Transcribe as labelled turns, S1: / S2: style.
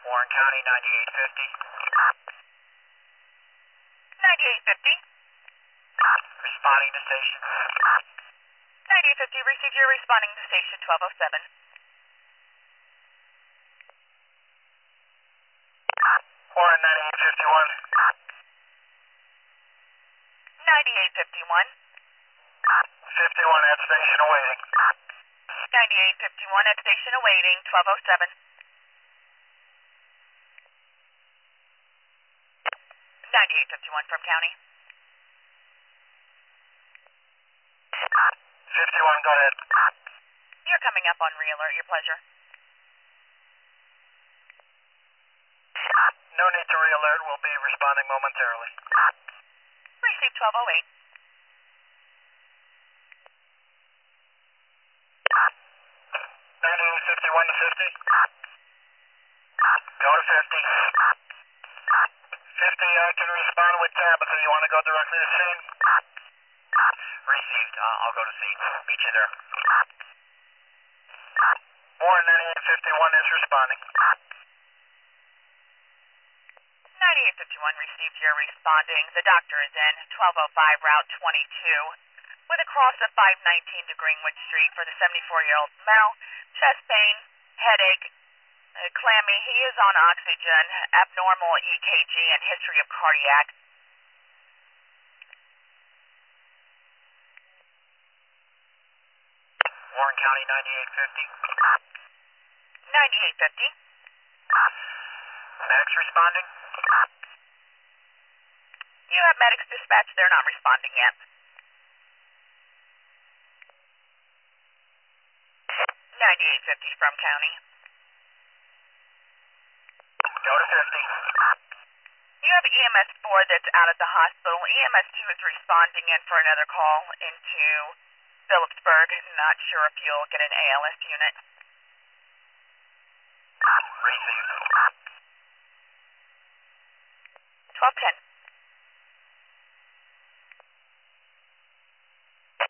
S1: Warren County, 9850.
S2: 9850.
S1: Responding to station.
S2: 9850, receive your responding to station 1207.
S1: Warren, 9851.
S2: 9851.
S1: 51 at station awaiting.
S2: 9851 at station awaiting 1207. 9851 from county.
S1: 51, go ahead.
S2: You're coming up on re-alert, your pleasure.
S1: No need to re-alert, we'll be responding momentarily.
S2: Receive 1208.
S1: 9851 to 50. Go to 50. 50, I can respond with Tabitha. You want to go directly to scene? Received. I'll go to scene. Meet you there. Warren, 9851 is responding.
S2: 9851 received your responding. The doctor is in 1205 Route 22 with a cross of 519 to Greenwood Street for the 74-year-old male. Chest pain, headache, clammy. He is on oxygen, abnormal EKG, and history of cardiac.
S1: Warren County, 9850.
S2: 9850.
S1: Medics responding?
S2: You have medics dispatched. They're not responding yet. 9850 from county.
S1: Go to 50.
S2: You have EMS 4 that's out at the hospital. EMS 2 is responding in for another call into Phillipsburg. Not sure if you'll get an ALS unit.
S1: Received.
S2: 1210.